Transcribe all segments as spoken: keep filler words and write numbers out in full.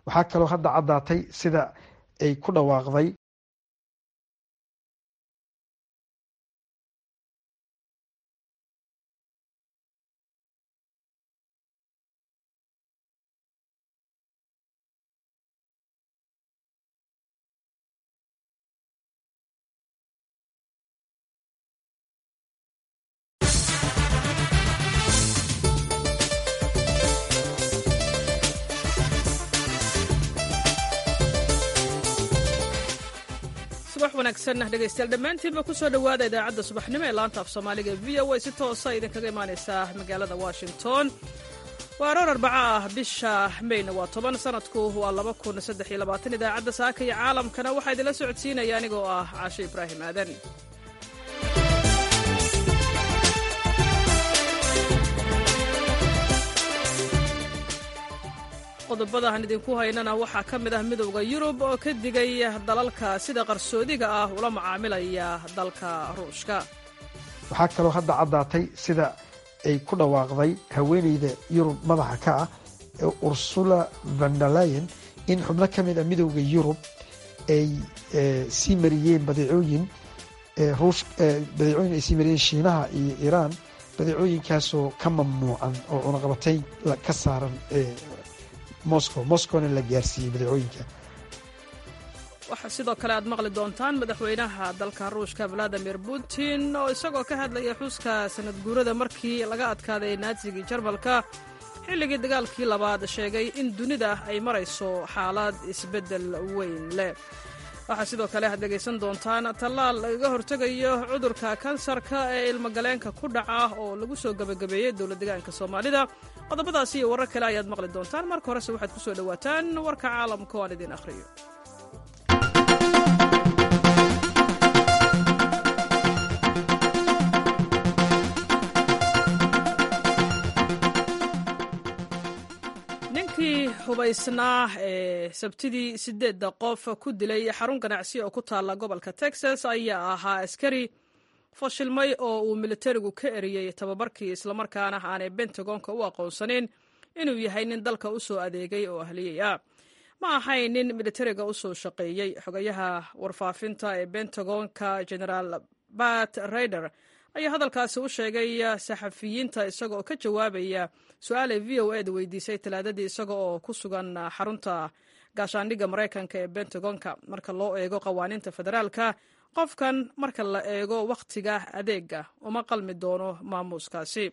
waxaa kaloo hadda caddaatay sida ay ku dhawaaqday wanaagsan dhegaystayaal dhammaantiinba ku soo dhowaada idaacadda subaxnimo ee laanta af soomaaliga e v o a si toosa idinkaga imaanaysaa magaalada washington waa aroor arbaca ah bisha mayna waa toban sanadku waa laba kun saddex iyo labaatan idaacadda saaka iyo caalamkana waxaa idinla socodsiinaya anigoo ah caashe ibraahim aadan qodobadahan idinku haynana waxaa ka mid ah midowda yurub oo ka digay dalalka sida qarsoodiga ah ula macaamilaya dalka ruushka waxaa kaloo hadda caddaatay sida ay ku dhawaaqday haweeneyda yurub madaxa ka ah ee ursula van der leyen in xubno ka mid a midowda yurub ay sii mariyeen badeecooyin badeecooyin ay sii mariyeen shiinaha iyo iiraan badeecooyinkaasoo ka mamnuucan oo cunaqabatay ka saaran moscow moscowna la gaarsiiyey badeecooyinka waxaa sidoo kale aad maqli doontaan madaxweynaha dalka ruushka valadimir putin oo isagoo ka hadlaya xuska sanad guurada markii laga adkaaday naatsigii jarmalka xilligii dagaalkii labaad sheegay in dunida ay marayso xaalad isbeddel weyn leh waxaa sidoo kale aad dhegaysan doontaan tallaal lagaga hortegayo cudurka kansarka ee ilmagaleenka ku dhaca oo lagu soo gebagabeeyey dowlad deegaanka soomaalida qodobadaasi iyo warar kale ayaad maqli doontaan marka horese waxaad ku soo dhowaataan warka caalamka oo aan idin akhriyo ninkii hubaysnaa ee sabtidii siddeedda qof ku dilay xarun ganacsi oo ku taalla gobolka texas ayaa ahaa askari fashilmay oo uu militarigu ka eriyey tababarkii islamarkaana aanay bentagonka u aqoonsanin inuu yahay nin dalka u soo adeegay oo ahliyey ah ma ahayn nin militariga u soo shaqeeyey xogayaha warfaafinta ee bentagonka generaal bat raider ayaa hadalkaasi u sheegay saxafiyiinta isaga oo ka jawaabaya su-aalay v o e da weydiisay talaadadii isaga oo ku sugan xarunta gaashaandhigga maraykanka ee bentagonka marka loo eego qawaaniinta federaalka qofkan marka la eego wakhtiga adeega uma qalmi doono maamuuskaasi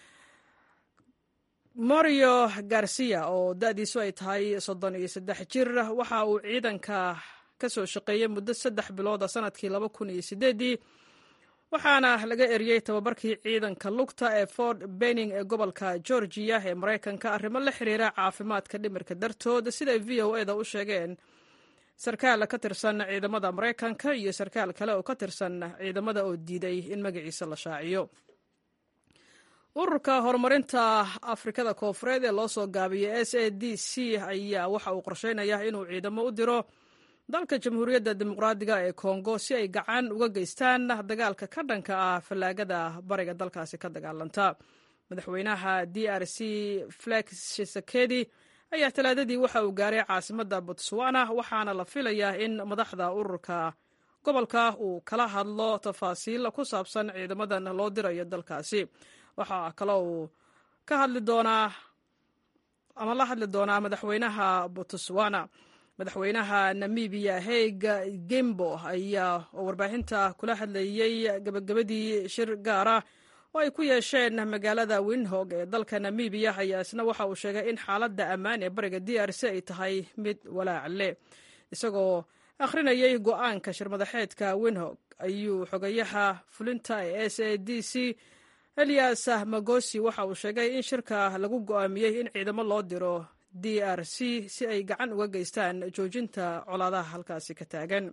mario garcia oo da-diisu ay tahay soddon iyo saddex jir waxa uu ciidanka ka soo shaqeeyey muddo saddex bilooda sanadkii laba kun iyo sideedii waxaana laga eriyey tababarkii ciidanka lugta ee fort benning ee gobolka georgiya ee maraykanka arrimo la xiriira caafimaadka dhimirka dartood siday v o e da u sheegeen sarkaal ka tirsan ciidamada maraykanka iyo sarkaal kale oo ka tirsan ciidamada oo diiday in magaciisa la shaaciyo ururka horumarinta afrikada koofureed ee loo soo gaabiyey s a d c ayaa waxa uu qorsheynayaa inuu ciidamo u diro dalka jamhuuriyadda dimuqraadiga ee kongo si ay gacan uga geystaan dagaalka ka dhanka ah fallaagada bariga dalkaasi ka dagaalanta madaxweynaha d r c flex shisekedi ayaa talaadadii waxa uu gaaray caasimadda botswana waxaana la filayaa in madaxda ururka gobolka uu kala hadlo tafaasiil ku saabsan ciidamadan loo dirayo dalkaasi waxaa kale uu ka hadli doonaa ama la hadli doonaa madaxweynaha botswana madaxweynaha namibiya haig gembo ayaa oo warbaahinta kula hadlayey gabagabadii shir gaara oo ay ku yeesheen magaalada windhog ee dalka namibiya ayaa isna waxa uu sheegay in xaaladda ammaan ee bariga d r c ay tahay mid walaac leh isagoo akhrinayay go-aanka shirmadaxeedka windhog ayuu xogayaha fulinta ee s a d c elias magosi waxa uu sheegay in shirka lagu go-aamiyey in ciidamo loo diro d r c si ay gacan uga geystaan joojinta colaadaha halkaasi ka taagan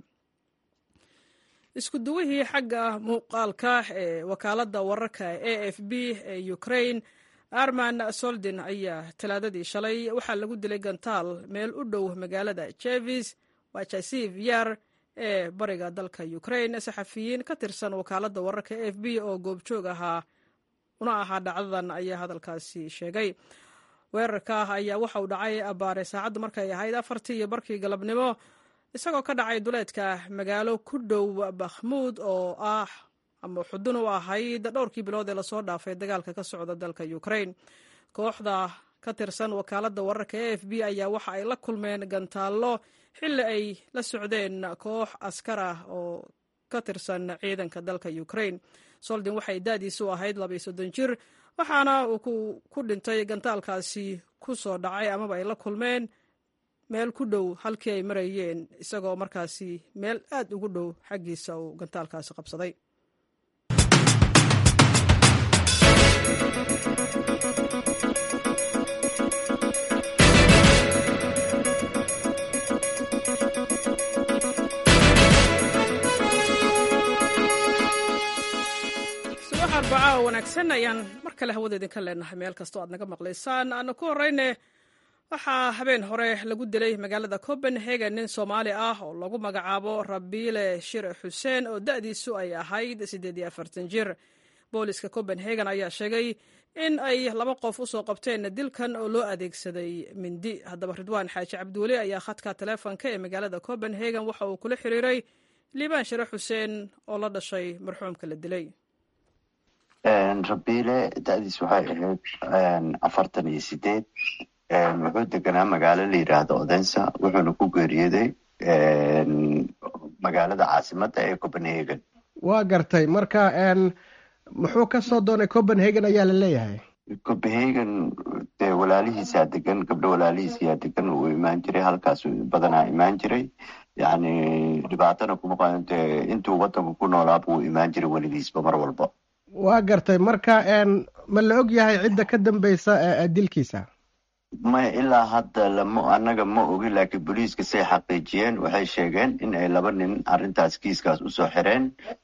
isku duwihii xagga muuqaalka ee wakaaladda wararka a f b ee ukraine arman soldin ayaa talaadadii shalay waxaa lagu dilay gantaal meel u dhow magaalada jevis wachasiv yar ee bariga dalka ukraine saxafiyiin ka tirsan wakaaladda wararka a f b oo goobjoog ahaa una ahaa dhacdadan ayaa hadalkaasi sheegay weerarka ayaa waxa uu dhacay abaare saacaddu markay ahayd afartii iyo barkii galabnimo isagoo ka dhacay duleedka magaalo ku dhow bakhmuud oo ah ama xudun u ahayd dhowrkii bilood ee lasoo dhaafay dagaalka ka socda dalka ukraine. kooxda ka tirsan wakaaladda wararka e f b ayaa waxa ay la kulmeen gantaallo xilli ay la socdeen koox askar ah oo ka tirsan ciidanka dalka ukraine. soldin waxay daadiisu ahayd labaiyo soddon jir waxaana uu ku dhintay gantaalkaasi ku soo dhacay amaba ay la kulmeen meel ku dhow halkii ay marayeen isagoo markaasi meel aad ugu dhow xaggiisa uu gantaalkaasi qabsaday. arbacaa wanaagsan ayaan mar kale hawada idinka leenahay meel kastoo aad naga maqlaysaan. aanu ku horeyne waxaa habeen hore lagu dilay magaalada copenhagen nin soomaali ah oo lagu magacaabo rabiile shire xuseen oo da'diisu ay ahayd siddeed iyo afartan jir. booliska copenhagen ayaa sheegay in ay laba qof usoo qabteen dilkan oo loo adeegsaday mindi. haddaba ridwaan xaaji cabdiweli ayaa khadka taleefonka ee magaalada copenhagen waxa uu kula xiriiray liibaan shire xuseen oo la dhashay marxuumka la dilay. rabiile da'diis waxay ahayd afartan iyo sideed wuxuu deganaa magaalo la yidhaahdo odensa wuxuuna ku geeriyooday magaalada caasimadda ee copenhagen. waa gartay marka muxuu ka soo doonay copenhagen ayaa la leeyahay? copenhagen dee walaalihiisaa degan, gabdho walaalihiisayaa degan uu imaan jiray, halkaas badanaa imaan jiray. yacni dhibaatana kuma qaban dee intuu waddanka ku noolaa buu imaan jiray weligiisba mar walba. waa gartay marka ma la og yahay cidda ka dambeysa dilkiisa? maya ilaa hadda lama annaga ma ogi, laakiin booliiska say xaqiijiyeen waxay sheegeen in ay laba nin arrintaas kiiskaas usoo xireen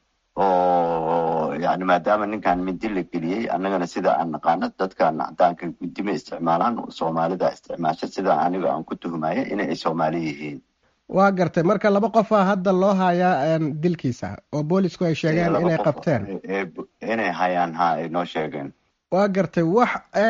oo yani maadaama ninkan mindi la geliyey, annagana sida aan naqaano dadkan cadaanka gudima isticmaalaan soomaalida isticmaasha, sida aniga aan ku tuhmaya inay soomaali yihiin. waa gartay marka laba qofaa hadda loo hayaa dilkiisa oo boolisku ay sheegeen inay qabteen inay hayaan ha ay noo sheegeen. waa gartay wax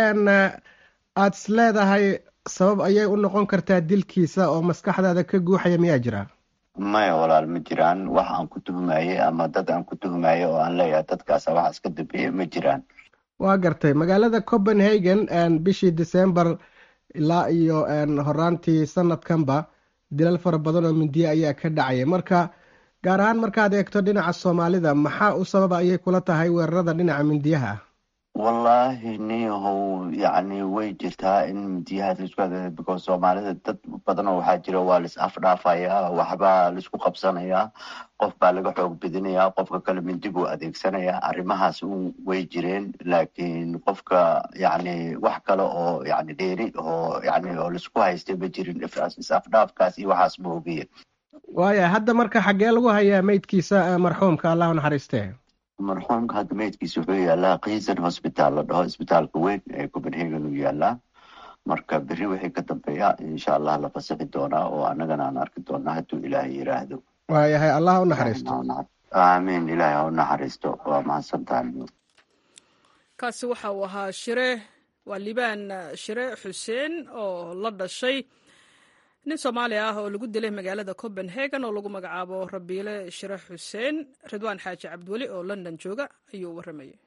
aad is leedahay sabab ayay u noqon kartaa dilkiisa oo maskaxdaada ka guuxaya miyaa jira? maya walaal ma jiraan. wax aan ku tuhmaye ama dad aan ku tuhmaye oo aan leeyahay dadkaasa waxaas ka dambeeya ma jiraan. waa gartay magaalada copenhagen bishii december ilaa iyo horaantii sanadkanba dilal fara badan oo mindiye ayaa ka dhacaya. marka gaar ahaan markaad eegto dhinaca soomaalida maxaa u sababa ayay kula tahay weerarada dhinaca mindiyaha ah? wallaahi niyahow yacni way jirtaa in mindiyahaas laisku hada because soomaalida dad badan oo waxaa jira waa lais afdhaafayaa, waxbaa laisku qabsanayaa, qof baa laga xoog bidinayaa, qofka kale mindi buu adeegsanayaa. arrimahaas un way jireen, laakiin qofka yacni wax kale oo yacni dheeri oo yacni oo laisku haystay ma jirin. is afdhaafkaas iyo waxaas ma ogiye. waaya hadda marka xaggee lagu hayaa meydkiisa marxuumka allah u naxariistee? marxuumka hadda meydkiisa wuxuu yaalaa kiisan hosbitaal la dhaho, isbitaalka weyn ee copenhagen uu yaalaa. marka berri wixii ka dambeeya insha allah la fasixi doonaa oo annagana aan arki doonaa hadduu ilaahay yiraahdo. waayahay allah u naxariisto. aamiin, ilaahay ha u naxariisto. waa mahadsantahay. kaasi waxa uu ahaa shire waa liibaan shire xuseen oo la dhashay nin soomaali ah oo lagu dilay magaalada copenhagen oo lagu magacaabo rabiile shire xuseen. ridwaan xaaji cabdiweli oo london jooga ayuu u warramayay.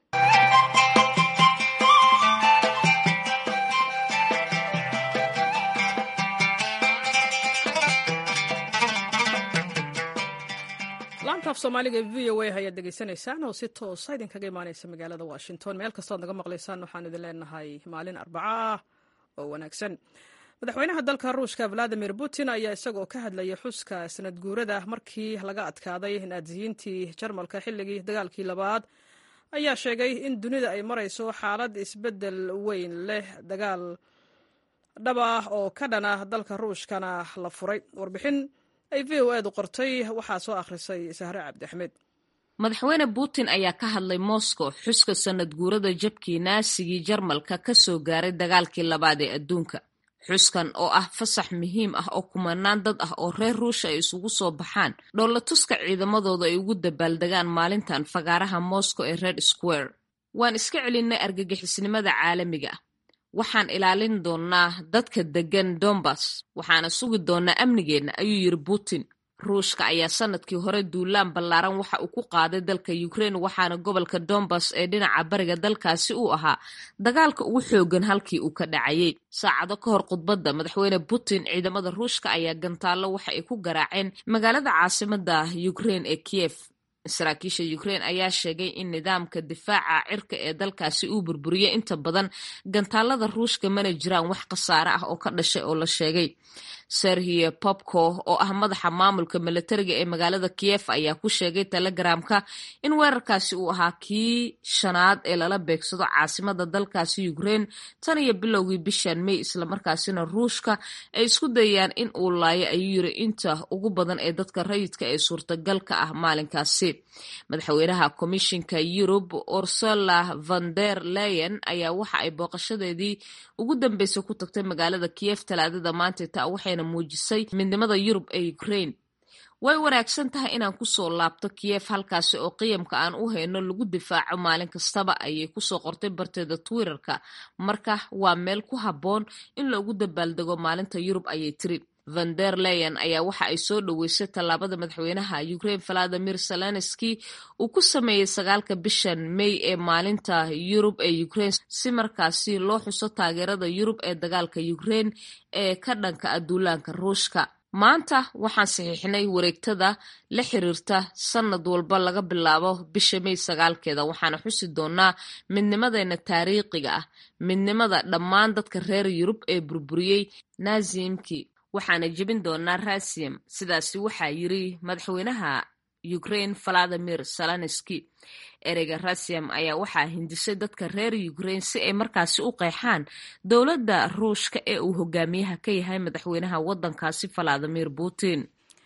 laanta af soomaaliga v o a ayaad degeysanaysaan oo si toosa idinkaga imaaneysa magaalada washington. meel kastood naga maqlaysaan waxaan idin leenahay maalin arbaca ah oo wanaagsan. madaxweynaha dalka ruushka valadimir putin ayaa isagoo ka hadlayay xuska sanad guurada markii laga adkaaday naasiyiintii jarmalka xilligii dagaalkii labaad ayaa sheegay in dunida ay marayso xaalad isbeddel weyn leh. dagaal dhab ah oo ka dhana dalka ruushkana la furay. warbixin ay v o edu qortay waxaa soo akhrisay sahre cabdi axmed. madaxweyne putin ayaa ka hadlay moscow xuska sanad guurada jabkii naasigii jarmalka ka soo gaaray dagaalkii labaad ee adduunka. xuskan oo ah fasax muhiim ah oo kumanaan dad ah oo reer ruusha ay isugu soo baxaan dhoolatuska ciidamadooda ay ugu dabaaldegaan maalintan fagaaraha moscow ee red square. waan iska celinay argagixisnimada caalamiga ah, waxaan ilaalin doonaa dadka degan Donbas waxaana sugi doonaa amnigeenna ayuu yiri Putin. Ruushka ayaa sanadkii hore duulaan ballaaran waxa uu ku qaaday dalka Ukraine waxaana gobolka Donbas ee dhinaca bariga dalkaasi uu ahaa dagaalka ugu xoogan halkii uu ka dhacayay. Saacado ka hor khudbadda madaxweyne Putin ciidamada Ruushka ayaa gantaalo waxa ay ku garaaceen magaalada caasimadda Ukraine ee Kiev. Saraakiisha Ukraine ayaa sheegay in nidaamka difaaca cirka ee dalkaasi uu burburiyay inta badan gantaalada Ruushka mana jiraan wax khasaare ah oo ka dhashay oo la sheegay. Serhiy Popko oo ah madaxa maamulka militariga ee magaalada Kiev ayaa ku sheegay Telegramka in weerarkaasi uu ahaa kii shanaad ee lala beegsado caasimadda dalkaasi Ukraine tan iyo bilowgii bishan May isla markaasina Ruushka ay isku dayayaan in uu laayo ayuu yiri inta ugu badan ee dadka rayidka ee suurtagalka ah maalinkaasi. Madaxweynaha Komishinka Yurub Ursula von der Leyen ayaa waxa ay booqashadeedii ugu dambeysay ku tagtay magaalada Kiev Talaadada maanta taa waxayna muujisay midnimada Yurub ee Ukraine. Way wanaagsan tahay inaan ku soo laabto Kiev halkaasi oo qiyamka aan u hayno lagu difaaco maalin kastaba ayay ku soo qortay barteeda Twitterka. Marka waa meel ku habboon in loogu dabaaldego maalinta Yurub ayay tiri. Von der Leyen ayaa waxa ay soo dhaweysay tallaabada madaxweynaha Ukraine Volodymyr Zelensky uu ku sameeyay sagaalka bishan May ee maalinta Yurub ee Ukraine si markaasi loo xuso taageerada Yurub ee dagaalka Ukraine ee ka dhanka ah duulaanka Ruushka. Maanta waxaan saxiixnay wareegtada la xiriirta sanad walba laga bilaabo bisha May sagaalkeeda waxaana xusi doonaa midnimadeena taariikhiga ah, midnimada dhammaan dadka reer Yurub ee burburiyay Naazimkii. waxaana jebin doonaa Russian sidaasi waxaa yiri madaxweynaha Ukraine Volodymyr Zelensky. Ereyga Russian ayaa waxaa hindisay dadka reer Ukraine si ay markaasi u qeexaan dowladda Ruushka ee uu hogaamiyaha ka yahay madaxweynaha waddankaasi Vladimir Putin.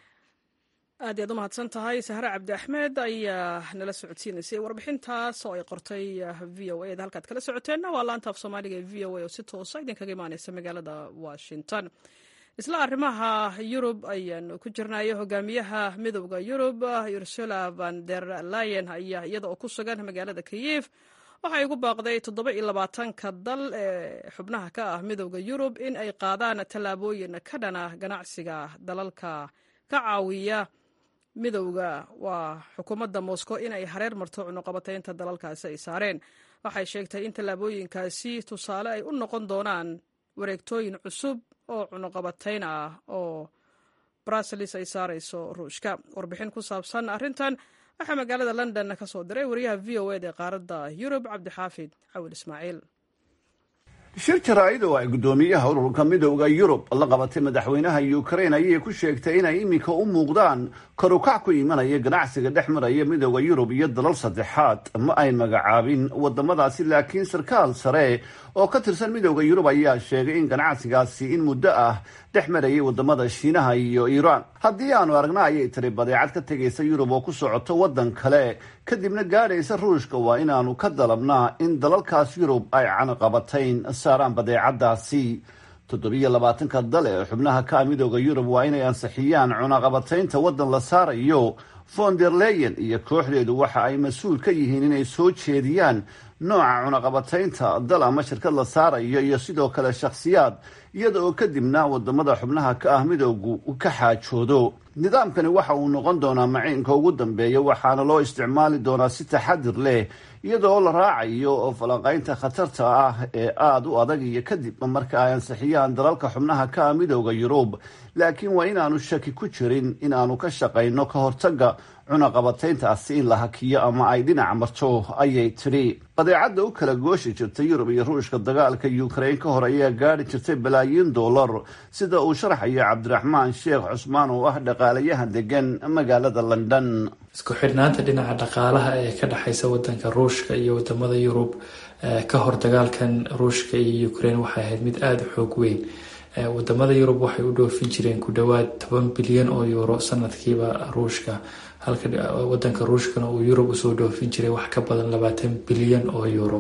aad ayaad u mahadsan tahay Sahre Cabdi Axmed ayaa nala socodsiinaysay warbixintaas oo ay qortay V O A da halkaad kala socoteenna waa laanta af Soomaaliga ee V O A oo si toos ah idinkaga imaanaysa magaalada Washington. isla arrimaha Yurub ayaan ku jirnayo hogaamiyaha midowga Yurub Ursula von der Leyen ayaa iyada oo ku sugan magaalada Kiev waxay ugu baaqday toddoba iyo labaatanka dal ee xubnaha ka ah midowga Yurub in ay qaadaan tallaabooyin ka dhana ganacsiga dalalka ka caawiya midowga waa xukuumadda Moscow in ay hareer marto cunuqabataynta dalalkaasi ay saareen. waxay sheegtay in tallaabooyinkaasi tusaale ay u noqon doonaan wareegtooyin cusub oo cunuqabatayn ah oo Brussels ay saarayso Ruushka. warbixin ku saabsan arrintan waxaa magaalada London ka soo diray wariyaha V O A ee qaaradda Yurub Cabdixaafid Cawil Ismaaciil. shir jaraa'id oo ay guddoomiyaha ururka midowda Yurub la qabatay madaxweynaha Ukraine ayay ku sheegtay inay iminka u muuqdaan kor u kac ku imanaya ganacsiga dhex maraya midowda Yurub iyo dalal saddexaad. ma ay magacaabin wadamadaasi laakiin sarkaal sare oo ka tirsan midowda Yurub ayaa sheegay in ganacsigaasi in muddo ah dhex marayay wadamada Shiinaha iyo Iiraan. haddii aanu aragna ayay tiri badeecad ka tegaysa Yurub oo ku socoto wadan kale kadibna gaadhaysa Ruushka waa inaanu ka dalabnaa in dalalkaas Yurub ay canaqabatayn saaraan badeecadaasi. toddobiyo labaatanka dal ee xubnaha ka midowda Yurub waa inay ansixiyaan cunaqabataynta wadan la saarayo. von der Leyen iyo kooxdeedu waxa ay mas-uul ka yihiin inay soo jeediyaan nooca cunaqabataynta dal ama shirkad la saarayo iyo sidoo kale shakhsiyaad iyada oo kadibna wadamada xubnaha ka ah midowgu ka xaajoodo. nidaamkani waxa uu noqon doonaa maciinka ugu dambeeya waxaana loo isticmaali doonaa si taxadir leh iyadoo la raacayo oo falanqaynta khatarta ah ee aada u adag iyo kadib marka ay ansixiyaan dalalka xubnaha ka ah midowda Yurub. laakiin waa inaanu shaki ku jirin inaanu ka shaqayno ka hortaga cunaqabatayntaasi in la hakiyo ama ay dhinac marto ayay tiri. badeecadda u kala gooshi jirtay Yurub iyo Ruushka dagaalka Ukraine ka hor ayaa gaari jirtay balaayiin dollar sida uu sharaxayo Cabdiraxmaan Sheekh Cusmaan oo ah dhaqaalayahan degan magaalada London. isku xidhnaanta dhinaca dhaqaalaha ee ka dhaxaysa wadanka Ruushka iyo wadamada Yurub ka hor dagaalkan Ruushka iyo Ukraine waxay ahayd mid aada u xoog weyn. wadamada Yurub waxay u dhoofin jireen ku dhawaad toban bilyan oo euro sanadkiiba Ruushka halka wadanka Ruushkana uu Yurub usoo dhoofin jiray wax ka badan labaatan bilyan oo euro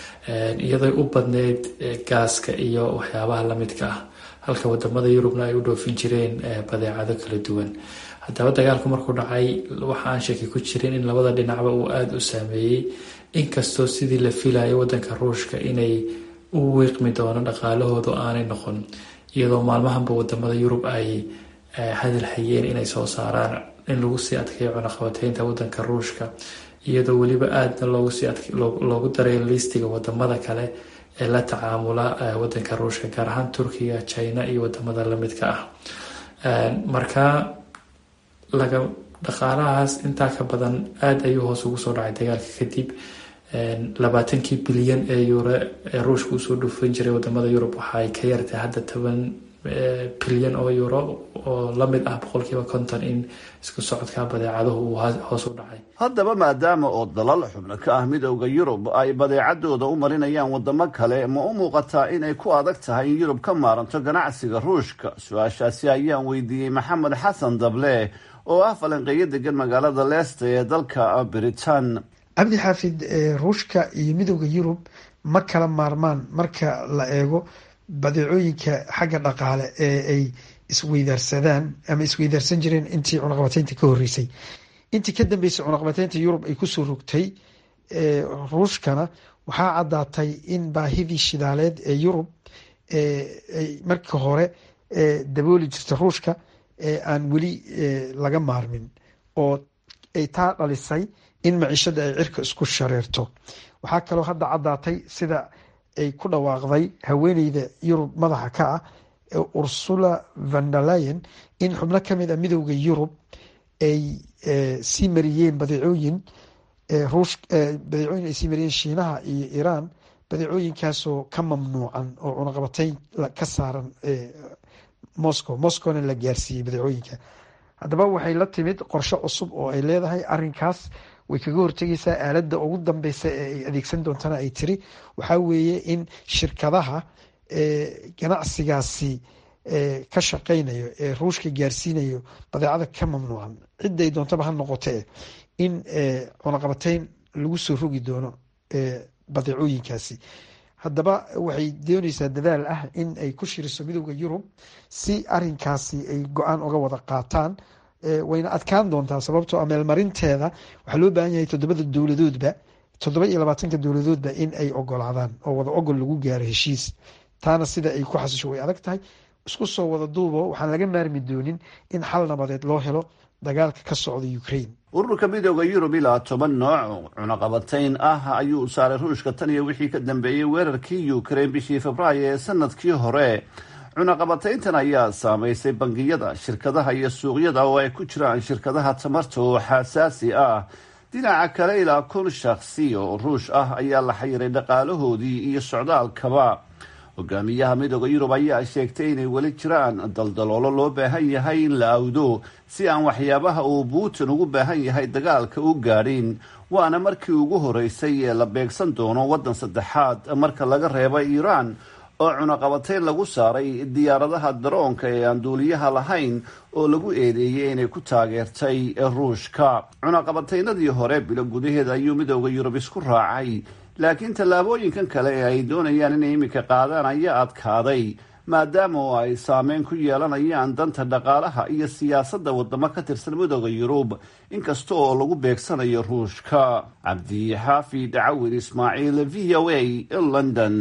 iyadoo u badneyd gaaska iyo waxyaabaha lamidka ah halka wadamada Yurubna ay u dhoofin jireen badeecado kala duwan. haddaba dagaalku markuu dhacay waxa aan shaki ku jirin in labada dhinacba uu aada u saameeyey inkastoo sidii la filayo wadanka Ruushka inay u wiiqmi doono dhaqaalahoodu aanay noqon, iyadoo maalmahanba wadamada Yurub ay hadal hayeen inay soo saaraan in lagu sii adkeeyo cunaqabateynta wadanka Ruushka, iyadoo weliba aadna loogu sii loogu daray listiga wadamada kale ee la tacaamula wadanka Ruushka, gaar ahaan Turkiga, China iyo wadamada lamidka ah. marka laga dhaqaalahaas intaa ka badan aad ayuu hoos ugu soo dhacay dagaalka kadib. labaatankii bilyan ee euro ee Ruushka usoo dhufan jiray wadamada Yurub waxay ka yartay hadda toban bilyan oo euro, oo lamid ah boqolkiiba konton in isku socodka badeecaduhu uu hoos u dhacay. haddaba maadaama oo dalal xubno ka ah midowda Yurub ay badeecadooda u marinayaan wadamo kale, ma u muuqataa inay ku adag tahay in Yurub ka maaranto ganacsiga Ruushka? su-aashaasi ayaan weydiiyey Maxamed Xasan Dable oo ah falanqeeyo degan magaalada Leicester ee dalka Britain. cabdi xaafid, Ruushka iyo midowda Yurub ma kala maarmaan marka la eego badeecooyinka xagga dhaqaale ee ay isweydaarsadaan ama isweydaarsan jireen intii cunaqabateynta ka horeysay. intii ka dambeysay cunaqabateynta Yurub ay kusoo rogtay Ruushkana waxaa caddaatay in baahidii shidaaleed ee Yurub ay marka hore dabooli jirta Ruushka aan weli laga maarmin, oo ay taa dhalisay in maciishada ay cirka isku shareerto. waxaa kaloo hadda caddaatay sida ay ku dhawaaqday haweeneyda Yurub madaxa ka ah Ursula von der Leyen in xubno ka mid ah midowda Yurub ay sii mariyeen badeecooyin ruush badeecooyin ay sii mariyeen Shiinaha iyo Iran, badeecooyinkaasoo ka mamnuucan oo cunaqabateyn ka saaran Moscow Moscowna la gaarsiiyey badeecooyinka. haddaba waxay la timid qorshe cusub oo ay leedahay. arrinkaas way kaga hortegaysaa. aaladda ugu dambeysa ee ay adeegsan doontana ay tiri waxaa weeye in shirkadaha ganacsigaasi ka shaqeynayo ee Ruushka gaarsiinayo badeecada ka mamnuucan, ciday doontaba ha noqotee, in cunaqabateyn lagu soo rogi doono badeecooyinkaasi. haddaba waxay dooneysaa dadaal ah in ay ku shiriso midowda Yurub si arinkaasi ay go-aan uga wada qaataan. wayna adkaan doontaa sababtoo ah meelmarinteeda waxaa loo baahan yahay toddobada dowladoodba toddoba iyo labaatanka dowladoodba in ay ogolaadaan oo wada ogol lagu gaaro heshiis. taana sida ay ku xasisho way adag tahay. isku soo wada duubo waxaan laga maarmi doonin in xal nabadeed loo helo dagaalka ka socda Ukraine. ururka midowda Yurub ilaa toban nooc cunaqabateyn ah ayuu saaray Ruushka tan iyo wixii ka dambeeyey weerarkii Ukraine bishii Febraayo ee sanadkii hore. cunaqabateyntan ayaa saameysay bangiyada, shirkadaha iyo suuqyada oo ay ku jiraan shirkadaha tamarta oo xasaasi ah. dhinaca kale ilaa kun shakhsi oo Ruush ah ayaa la xayiray dhaqaalahoodii iyo socdaalkaba. hogaamiyaha midowda Yurub ayaa sheegtay inay weli jiraan daldaloolo loo baahan yahay in la awdo si aan waxyaabaha uu Putin ugu baahan yahay dagaalka u gaadhin. waana markii ugu horeysay ee la beegsan doono waddan saddexaad marka laga reebo Iran oo cunaqabateyn lagu saaray diyaaradaha daroonka ee aan duuliyaha lahayn oo lagu eedeeyey inay ku taageertay Ruushka. cunaqabateynadii hore bilo gudaheeda ayuu midowda Yurub isku raacay, laakiin tallaabooyinkan kale ee ay doonayaan inay iminka qaadaan ayaa adkaaday maadaama oo ay saameyn ku yeelanayaan danta dhaqaalaha iyo siyaasadda wadamo ka tirsan midowda Yurub, inkasta oo lagu beegsanayo Ruushka. cabdi xaafid cawir ismaaciil, v o a, London.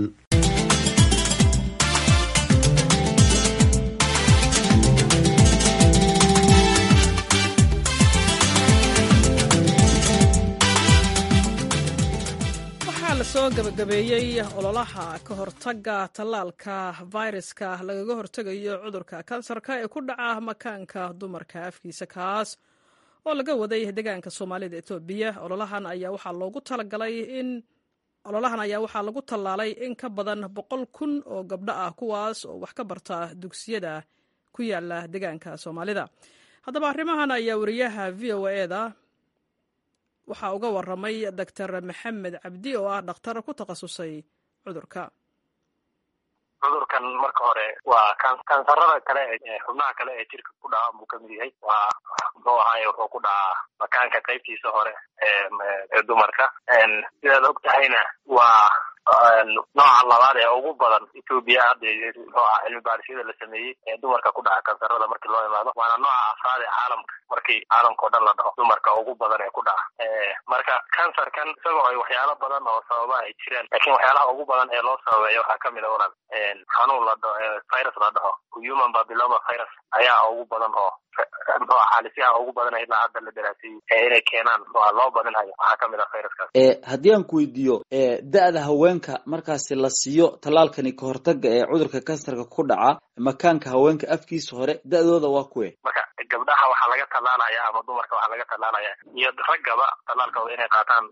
soo gabagabeeyey ololaha ka hortaga tallaalka fayraska lagaga hortegayo cudurka kansarka ee ku dhaca makaanka dumarka afkiisa, kaas oo laga waday deegaanka Soomaalida Itoobiya. ololahan ayaa waxaa loogu talagalay in ololahan ayaa waxaa lagu tallaalay in ka badan boqol kun oo gabdho ah, kuwaas oo wax ka barta dugsiyada ku yaala deegaanka Soomaalida. haddaba arrimahan ayaa wariyaha v o a-da waxaa uga waramay Doctor Maxamed Cabdi oo ah dhakhtar ku takhasusay cudurka. cudurkan marka hore waa kansarada kale ee xubnaha kale ee jirka ku dhaca buu kamid yahay. waa muxuu ahaay wuxuu ku dhacaa makaanka qaybtiisa hore ee dumarka. sidaad og tahayna waa nooca labaad ee ugu badan Ethiopia hadda muxuu ahaa cilmi baarisyada la sameeyey ee dumarka ku dhaca kansarada markii loo imaado waana nooca afraad ee caalamka markii caalamka oo dhan la dhaho dumarka ugu badan ee ku dhaca marka kansarkan isagoo ay waxyaalo badan oo sababa ay jiraan laakiin waxyaalaha ugu badan ee loo sababeeyo waxaa kamid a walan xanuun la dhaho virus la dhaho human papilloma virus ayaa ugu badan oo muxuu ahaa xaalisiyaha ugu badan ilaa hadda la daraasiyey ee inay keenaan waa loo badinayo waxaa kamid a viruskaas haddii aan ku weydiiyo da-da haweenka markaasi la siiyo tallaalkani ka hortaga ee cudurka kansarka ku dhaca makaanka haweenka afkiisa hore da-dooda waa kuwe marka gabdhaha waxaa laga tallaalaya ama dumarka waxaa laga tallaalaya iyo raggaba tallaalkooda inay qaataan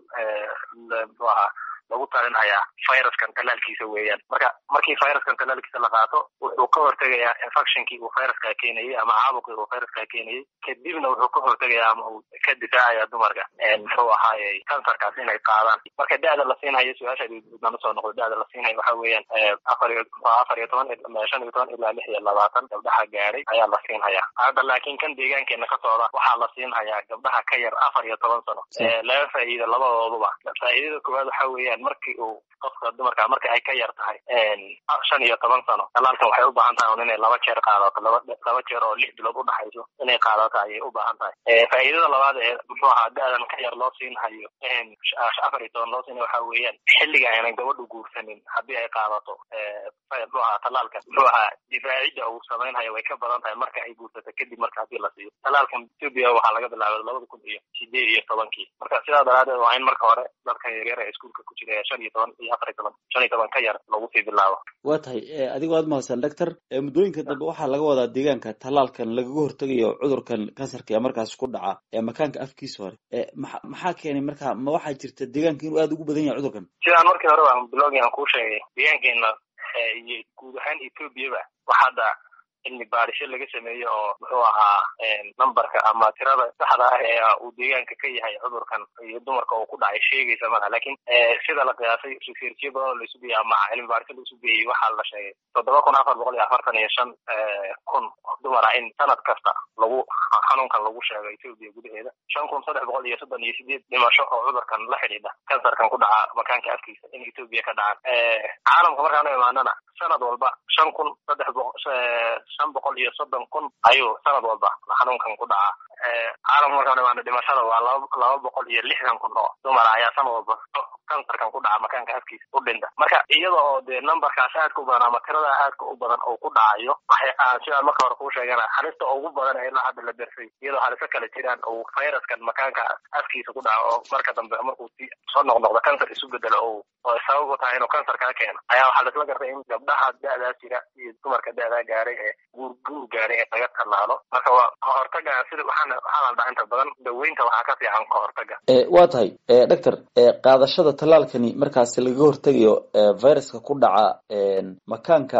muxuu ahaa lagu talinhayaa viruskan tallaalkiisa weeyaan marka markii viruskan tallaalkiisa la qaato wuxuu ka hortegayaa infectionkii uu viruska keenayay ama caabuqii uu viruska keenayay kadibna wuxuu ka hortegayaa ama uu ka difaacaya dumarka muxuu ahaayey kansarkaas inay qaadaan marka da-da la siinhayo su-aasha dibna soo noqdo da-da la siinhayo waxa weeyaan afar iyo afar iyo toban shan iyo toban ilaa lix iyo labaatan gabdhaha gaaray ayaa la siinhayaa hadda laakiin kan deegaankeena ka socda waxaa la siinhayaa gabdhaha ka yar afar iyo toban sano laga faa'iida labadooduba faa'iidada koowaad waxa weeyaan markii uu qofka dumarka marka ay ka yar tahay shan iyo toban sano tallaalkan waxay u baahan tahay inay laba jeer qaadato laba laba jeer oo lix bilood u dhaxayso inay qaadato ayay u baahan tahay faa'iidada labaad ee muxuu ahaa da-dan ka yar loo siinhayo afar iyo toban loo siinayo waxa weeyaan xilliga aanan gabadhu guursanin haddii ay qaadato muxuu ahaa tallaalka muxuu ahaa difaacidda uu samaynhayo way ka badan tahay marka ay guursato kadib marka haddii la siiyo tallaalkan Ethiopia waxaa laga bilaabay labada kun iyo sideed iyo tobankii marka sidaa daraadeed waa in marka hore dadka yaryar ee iskuulka ku jira shan iyo toban iyo afar iyo toban shan iyo toban ka yar lagu sii bilaabo waa tahay adigoo aad mahadsan doctor muddooyinka dambe waxaa laga wadaa deegaanka tallaalkan lagaga hortegayo cudurkan kansarka ee markaas ku dhaca ee makaanka afkiisa hore maxaa keenay marka ma waxaa jirta deegaanka inuu aada ugu badan yahay cudurkan sidaan markii hore waan bilowgii aan kuu sheegay deegaankeena iyo guud ahaan Ethiopiaba waxaa hadda cilmi baarisyo laga sameeyo oo muxuu ahaa numberka ama tirada saxda ah ee uu deegaanka ka yahay cudurkan iyo dumarka uu ku dhacay sheegaysa maaha laakiin sida la qiyaasay researchyo badan la isu geeyay ama cilmi baarisyo la isu geeyay waxaa la sheegay toddoba kun afar boqol iyo afartan iyo shan kun dumar ah in sanad kasta lagu xanuunkan lagu sheego Ethiopia gudaheeda shan kun saddex boqol iyo soddon iyo sideed dhimasho oo cudurkan la xidhiidha kansarkan ku dhaca makaanka afkiisa in Ethiopia ka dhacaan caalamka markaan u imaanana sanad walba shan kun saddex boqol shan boqol iyo soddon kun ayuu sanad walba xanuunkan ku dhaca caalamka markaan u imaano dhimashada waa laba laba boqol iyo lixdan kun oo dumar ayaa sanad walba kansarkan ku dhaca makaanka afkiisa u dhinta marka iyada oo dee numberkaas aadka u badan ama tirada aadka u badan oo ku dhacayo waxay aan sidaa marka hore kuu sheegana halista ugu badan ee ilaa hadda la darsay iyadoo haliso kale jiraan oo viruskan makaanka afkiisa ku dhaca oo marka dambe markuu soo noqnoqdo kansar isu bedelo oo oo sabab u tahay inuu kansar kaa keeno ayaa waxaa laisla gartay in gabdhaha da-daa jira iyo dumarka da-daa gaaray ee guur guur gaaray ee laga tallaalo marka waa kahortaga sida waxaana waxaa la dhaha inta badan daweynta waxaa ka fiican kahortaga waa tahay doctor qaadashada tallaalkani markaasi lagaga hortegayo viruska ku dhaca makaanka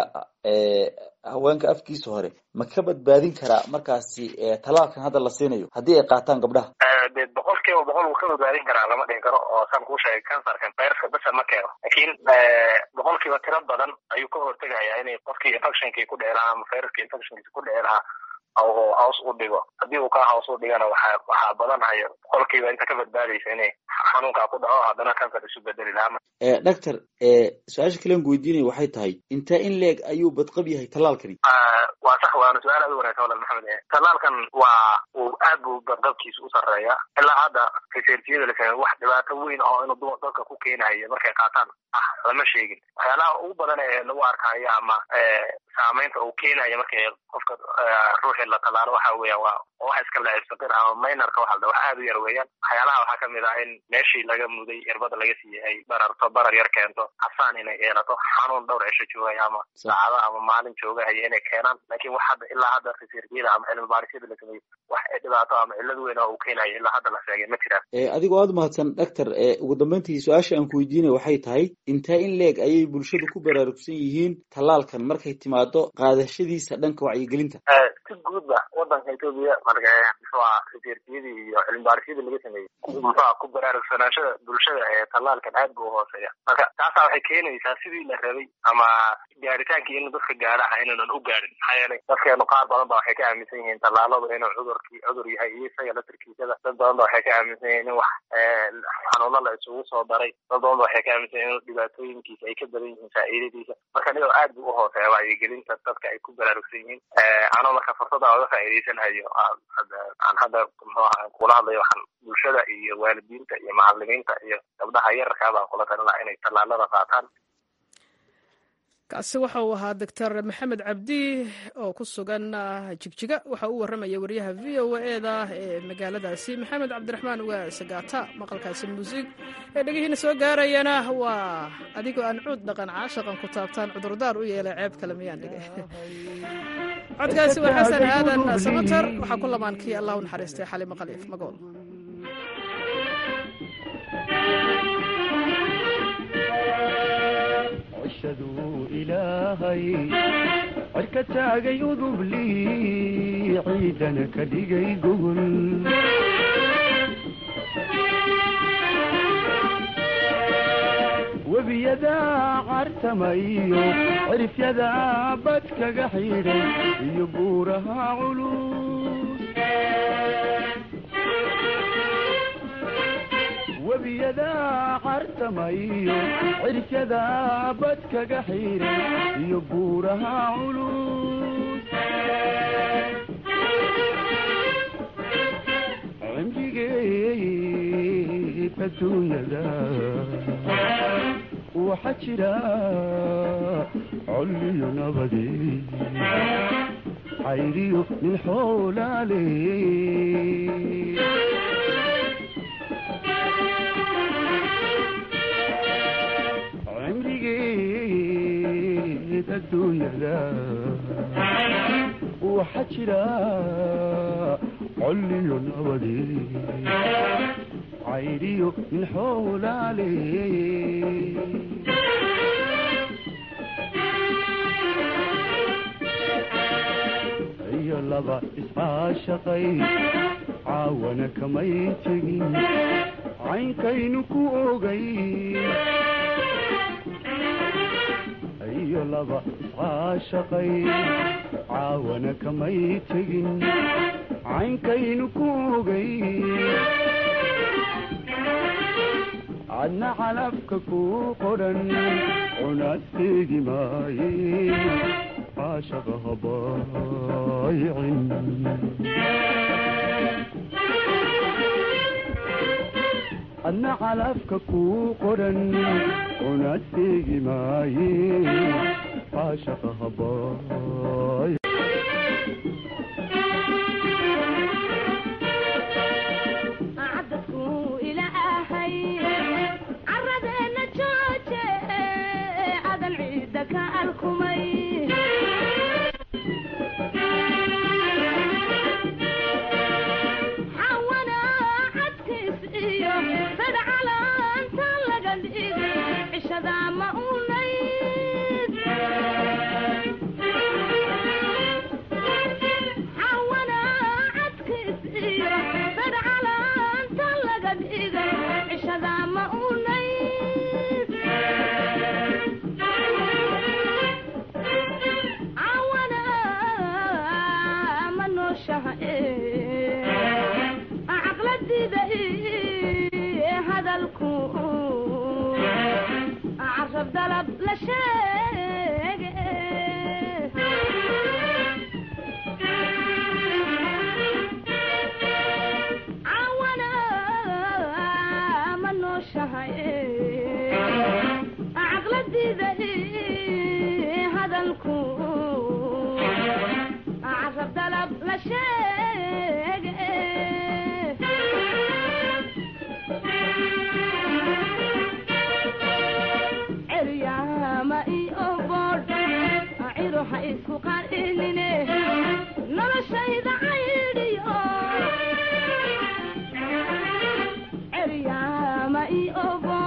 haweenka afkiisa hore ma ka badbaadin karaa markaasi tallaalkan hadda la siinayo haddii ay qaataan gabdhaha de boqolkiiba boqol wuu ka badbaadin karaa lama dhihi karo oo saan kuu sheegay kansarkan viruska basa ma keeno laakiin boqolkiiba tiro badan ayuu ka hortegayaa inay qofkii infectionkii ku dhici lahaa ama viruskii infectionkiisa ku dhici lahaa oo hoos u dhigo haddii uu ka hoos u dhigana waxaa waxaa badanhayo qolkiiba inta ka badbaadaysa inay xanuunkaa ku dhaco haddana kansar isu bedeli lahaa doctor su-aasha kalean weydiinaya waxay tahay intaa in leeg ayuu badqab yahay tallaalkani waa sax waana su-aal aad u wanagsan walal maxamed tallaalkan waa uu aad buu badqabkiisa u sarreeya ilaa hadda researchiyada la sameeyay wax dhibaato weyn oo inuu dumar dadka ku keenayo markay qaataan ah lama sheegin waxyaalaha ugu badan ee lagu arkayo ama saamaynta uu keenayo markay qofka ruuxii la tallaalo waxa weeyaan waa wax iska laciibsaqir ama minorka waxa la wax aad u yar weeyaan waxyaalaha waxaa kamid ah in meeshii laga muday irbada laga siiyey ay bararto barar yar keento xasaan inay yeelato xanuun dhowr cisho joogaya ama saacado ama maalin joogahaya inay keenaan laakiin wax hadda ilaa hadda researchiyada ama cilmi baarisyada la sameeyey wax dhibaato ama cillad weyn oo uu keenayo ilaa hadda la sheegay ma jiraan adigoo aada mahadsan doctor ugu dambeyntii su-aasha aan ku weydiinay waxay tahay intaa in leeg ayay bulshadu ku baraarugsan yihiin tallaalkan markay timaado timaado qaadashadiisa dhanka wacyigelinta? si guudba wadanka Ethiopia marka muxuu ahaa researchiyadii iyo cilmi baarishadii laga sameeyey muxuu ku baraarugsanaashada bulshada ee talaalkan aad buu hooseeya. marka taas waxay keenaysaa sidii la rabay ama gaaritaankii in dadka gaaraha inaan u gaarin. maxaa yeelay dadkeenu qaar badan baa waxay ka aaminsan yihiin talaaladu inuu cudurkii cudur yahay iyo isaga la tirkiisada. dad badan baa waxay ka aaminsan yihiin in wax xanuuno la isugu soo daray. dad badan baa waxay ka aaminsan yihiin in dhibaatooyinkiisa ay ka badan yihiin faa'iidadiisa. marka niyo aad buu u hooseeya wacyigelinta dadka ay ku baraarugsan yihiin. anoo marka fursada uga faa'iidaysanayo aan hadda muxuu ahaa kula hadlayo waxaan bulshada iyo waalidiinta iyo macallimiinta iyo gabdhaha yararka baan kula talin lahaa inay tallaalada qaataan. kaasi waxa uu ahaa doctor maxamed cabdi oo ku sugan jigjiga. waxa uu warramaya wariyaha v o a-da ee magaaladaasi maxamed cabdiraxmaan waa sagaata. maqalkaasi muusig ee dhegihiina soo gaarayana waa adigoo aan cuud dhaqan caashaqan ku taabtaan cudurdaar u yeelay ceeb kale miyaan dhigay. codkaasi waa xasan aadan samatar. waxaa ku lamaankii allah u naxariistay xali maqaliif magool. عشدوا إلهي عركتاقي وذبلي عيدنا كديقي قبل وبيدا عرتميو عرف يدا بدك قحيري يبورها علوس وبيدا عرتميو عرف يدا بدك قحيري يبورها علوس عمجي بدون يدا وحجرا علي نبدي عيريو من حول علي عمري جيت الدنيا لا وحجرا علي نبدي عيريو من حول علي هي اللبا اسعاشقي عاونك ميتقي عينكينك اوغي هي اللبا اسعاشقي عاونك ميتقي عينكينك اوغي عنا علفك كوقرن ونسيقي ماي عاشقها بايعين عنا علفك كوقرن ونسيقي ماي عاشقها بايعين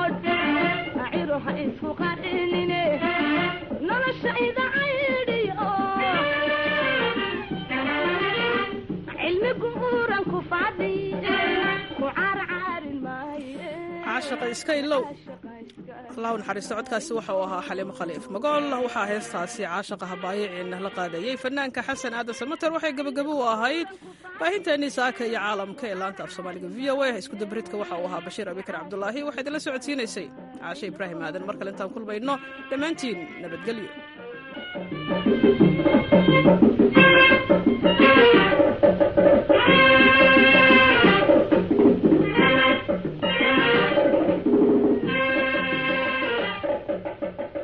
isku qarinine nolosha ida caydiyo caashaqa iska ilow. allahu naxariisto codkaasi waxa uu ahaa xaliimo khaliif magool. waxaa heestaasi caashaqa habaayiciina la qaadayey fanaanka xasan aadan samater. waxay gabagabo u ahayd baahinteennii saaka iyo caalamka ee laanta af soomaaliga v o a. isku dabridka waxa uu ahaa bashiir abikar cabdulaahi. waxaa idinla socodsiinaysay caashe ibraahim aadan. mar kale intaan kulmayno dhammaantiin nabadgelyo.